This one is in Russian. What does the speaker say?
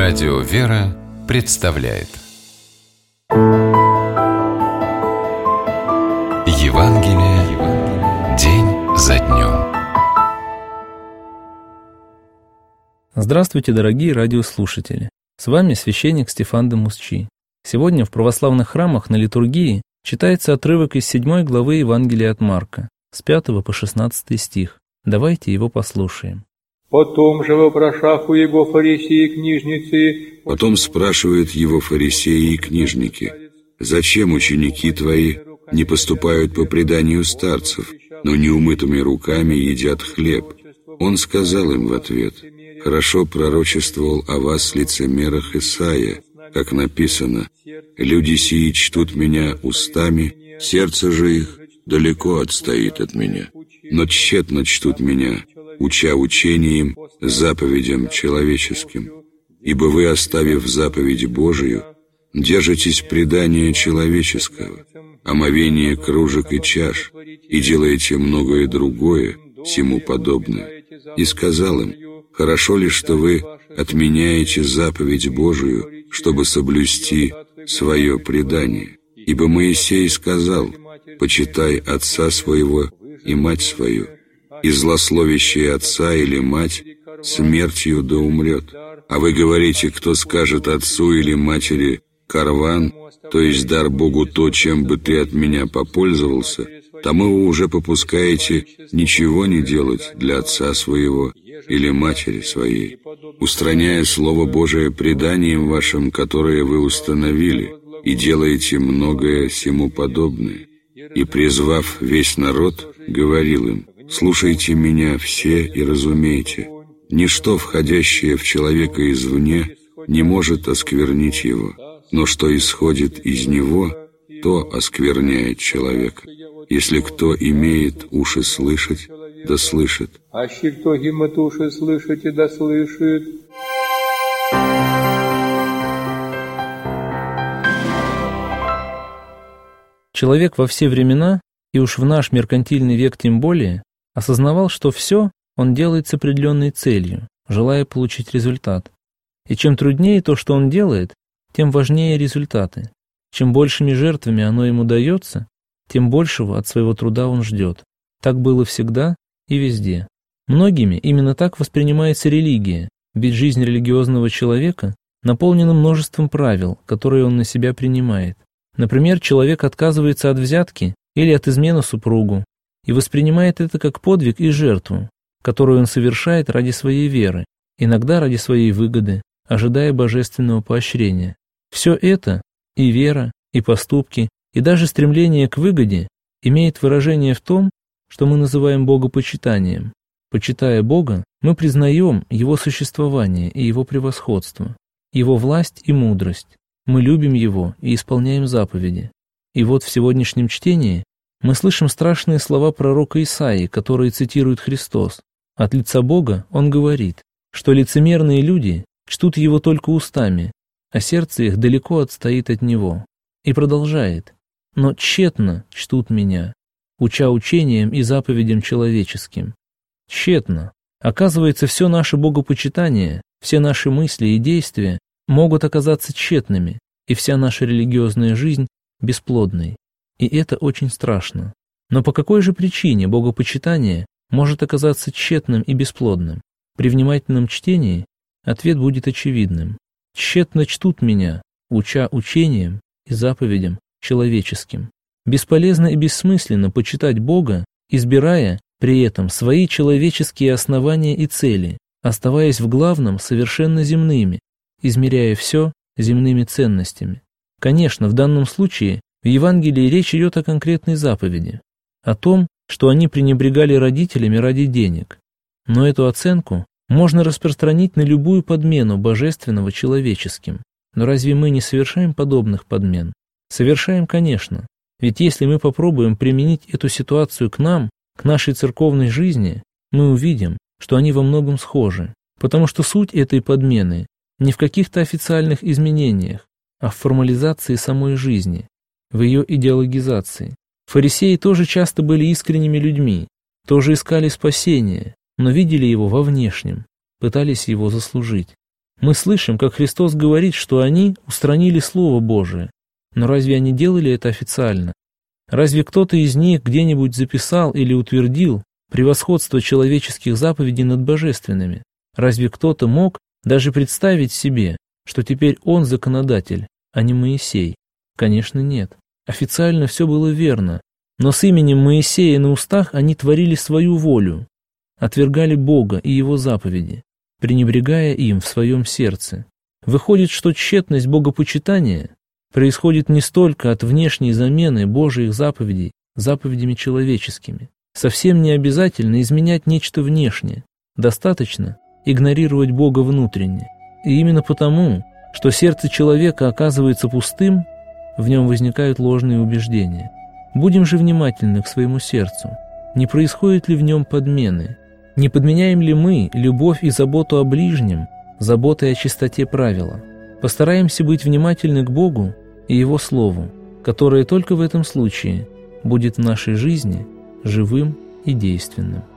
Радио «Вера» представляет Евангелие день за днем. Здравствуйте, дорогие радиослушатели! С вами священник Стефан де Мусчи. Сегодня в православных храмах на литургии читается отрывок из 7 главы Евангелия от Марка, с 5 по 16 стих. Давайте его послушаем. Потом же вопрошав у его фарисеи и книжницы. Потом спрашивают его фарисеи и книжники: «Зачем ученики твои не поступают по преданию старцев, но неумытыми руками едят хлеб?» Он сказал им в ответ: «Хорошо пророчествовал о вас лицемерах Исаия, как написано: люди сии чтут меня устами, сердце же их далеко отстоит от меня, но тщетно чтут меня, уча учением, заповедям человеческим. Ибо вы, оставив заповедь Божию, держитесь предания человеческого, омовения кружек и чаш, и делаете многое другое, сему подобное». И сказал им: «Хорошо ли, что вы отменяете заповедь Божию, чтобы соблюсти свое предание? Ибо Моисей сказал: почитай отца своего и мать свою, и злословящий отца или мать смертью да умрет. А вы говорите: кто скажет отцу или матери: карван, то есть дар Богу то, чем бы ты от меня попользовался, тому вы уже попускаете ничего не делать для отца своего или матери своей, устраняя Слово Божие преданием вашим, которое вы установили, и делаете многое сему подобное». И, призвав весь народ, говорил им: «Слушайте меня все и разумейте, ничто, входящее в человека извне, не может осквернить его, но что исходит из него, то оскверняет человека. Если кто имеет уши слышать, да слышит». Аще кто имеет уши слышать, и да слышит. Человек во все времена, и уж в наш меркантильный век тем более, осознавал, что все он делает с определенной целью, желая получить результат. И чем труднее то, что он делает, тем важнее результаты. Чем большими жертвами оно ему дается, тем большего от своего труда он ждет. Так было всегда и везде. Многими именно так воспринимается религия, ведь жизнь религиозного человека наполнена множеством правил, которые он на себя принимает. Например, человек отказывается от взятки или от измены супругу и воспринимает это как подвиг и жертву, которую он совершает ради своей веры, иногда ради своей выгоды, ожидая божественного поощрения. Все это, и вера, и поступки, и даже стремление к выгоде, имеет выражение в том, что мы называем богопочитанием. Почитая Бога, мы признаем Его существование и Его превосходство, Его власть и мудрость. Мы любим Его и исполняем заповеди. И вот в сегодняшнем чтении мы слышим страшные слова пророка Исаии, которые цитирует Христос. От лица Бога Он говорит, что лицемерные люди чтут Его только устами, а сердце их далеко отстоит от Него. И продолжает: «Но тщетно чтут Меня, уча учением и заповедям человеческим». Тщетно. Оказывается, все наше богопочитание, все наши мысли и действия могут оказаться тщетными, и вся наша религиозная жизнь бесплодной. И это очень страшно. Но по какой же причине богопочитание может оказаться тщетным и бесплодным? При внимательном чтении ответ будет очевидным. Тщетно чтут Меня, уча учением и заповедям человеческим. Бесполезно и бессмысленно почитать Бога, избирая при этом свои человеческие основания и цели, оставаясь в главном совершенно земными, измеряя все земными ценностями. Конечно, в данном случае в Евангелии речь идет о конкретной заповеди, о том, что они пренебрегали родителями ради денег. Но эту оценку можно распространить на любую подмену божественного человеческим. Но разве мы не совершаем подобных подмен? Совершаем, конечно. Ведь если мы попробуем применить эту ситуацию к нам, к нашей церковной жизни, мы увидим, что они во многом схожи, потому что суть этой подмены не в каких-то официальных изменениях, а в формализации самой жизни, в ее идеологизации. Фарисеи тоже часто были искренними людьми, тоже искали спасения, но видели его во внешнем, пытались его заслужить. Мы слышим, как Христос говорит, что они устранили Слово Божие. Но разве они делали это официально? Разве кто-то из них где-нибудь записал или утвердил превосходство человеческих заповедей над божественными? Разве кто-то мог даже представить себе, что теперь он законодатель, а не Моисей? Конечно, нет. Официально все было верно, но с именем Моисея на устах они творили свою волю, отвергали Бога и Его заповеди, пренебрегая им в своем сердце. Выходит, что тщетность богопочитания происходит не столько от внешней замены Божьих заповедей заповедями человеческими. Совсем не обязательно изменять нечто внешнее, достаточно игнорировать Бога внутренне. И именно потому, что сердце человека оказывается пустым, в нем возникают ложные убеждения. Будем же внимательны к своему сердцу. Не происходит ли в нем подмены? Не подменяем ли мы любовь и заботу о ближнем заботой о чистоте правила? Постараемся быть внимательны к Богу и Его Слову, которое только в этом случае будет в нашей жизни живым и действенным.